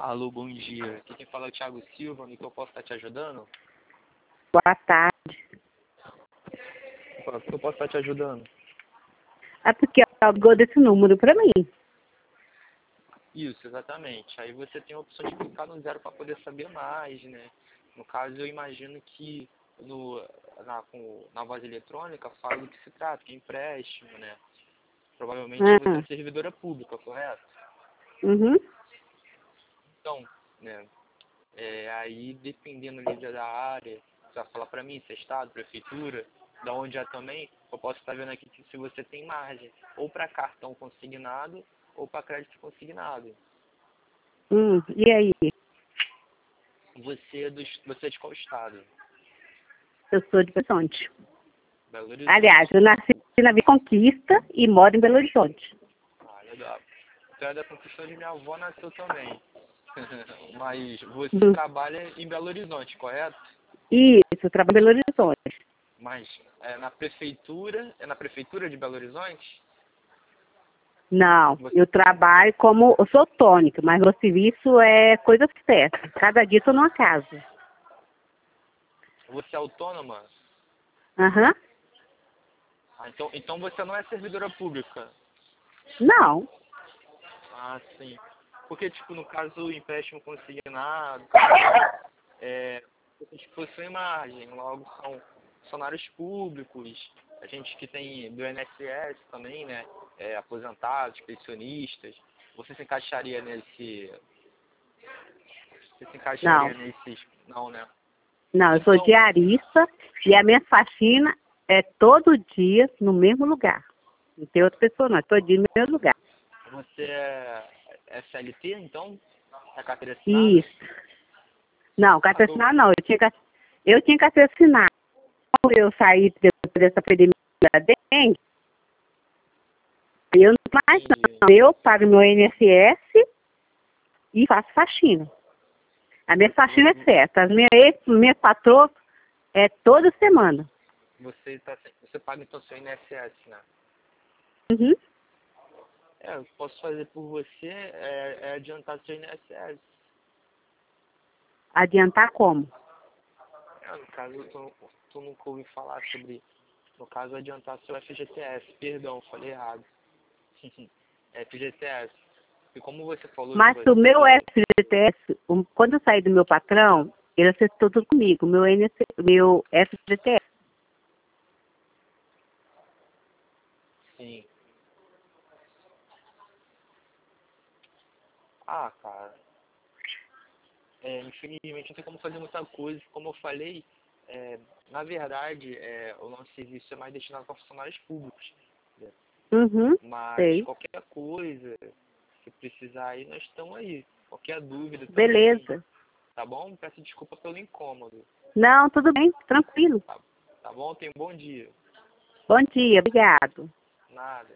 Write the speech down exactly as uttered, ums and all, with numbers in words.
Alô, bom dia. Aqui quem fala é o Thiago Silva, no que eu posso estar te ajudando? Boa tarde. Fala, que eu posso estar te ajudando? É porque ela ligou desse número para mim. Isso, exatamente. Aí você tem a opção de clicar no zero para poder saber mais, né? No caso, eu imagino que no, na, com, na voz eletrônica fala do que se trata, que é empréstimo, né? Provavelmente você é Ah, servidora pública, correto? uhum. Então, né? É, aí, dependendo ali da área, você vai falar para mim se é estado, prefeitura, da onde é também, eu posso estar vendo aqui que se você tem margem, ou para cartão consignado, ou para crédito consignado. Hum, e aí? Você é, do, você é de qual estado? Eu sou de Belo Horizonte. Belo Aliás, Horizonte. eu nasci na Vila Conquista e moro em Belo Horizonte. Ah, legal. Então é da construção de minha avó, nasceu também. Mas você Uhum. trabalha em Belo Horizonte, correto? Isso, eu trabalho em Belo Horizonte. Mas é na prefeitura, é na prefeitura de Belo Horizonte? Não, Você, eu trabalho como... Eu sou tônica, mas meu serviço é coisa certa. Cada dia estou numa casa. você é autônoma? Aham. Ah, então, então você não é servidora pública? Não. Ah, sim. Porque, tipo, no caso o empréstimo consignado, é, você tipo, possui margem, logo são funcionários públicos, a gente que tem do I N S S também, né? É, aposentados, pensionistas. Você se encaixaria nesse. Você se encaixaria Não. nesses. Não, né? Não, eu sou Então, diarista e a minha faxina é todo dia no mesmo lugar. Não tem outra pessoa não, é todo dia no mesmo lugar. você é, é C L T, então? É carteira assinada? Isso. Não, Ah, carteira eu, assinada não, eu tinha, que- eu tinha carteira assinada. Quando eu saí depois dessa epidemia da dengue, eu não tenho mais entendi. não. Eu pago meu I N S S e faço faxina. A minha faxina é Você, certa. As minhas ex, minhas patroas é toda semana. você, tá, você paga então seu I N S S, né? Uhum. É, o que eu posso fazer por você é, é adiantar seu I N S S. Adiantar como? É, no caso, tu, tu nunca ouviu falar sobre, no caso, adiantar seu F G T S. Perdão, falei errado. F G T S. E como você falou que Mas o meu você... F G T S, um, quando eu saí do meu patrão, ele acertou tudo comigo, meu, N S, meu F G T S. Sim. Ah, cara. É, infelizmente não tem como fazer muita coisa. Como eu falei, é, na verdade, é, o nosso serviço é mais destinado para funcionários públicos. Né? Uhum, Mas sei. qualquer coisa que precisar aí, nós estamos aí. Qualquer dúvida também, Beleza. tá bom? Peço desculpa pelo incômodo. Não, tudo bem, tranquilo. Tá, tá bom? Tenha um bom dia. Bom dia, obrigado. Nada.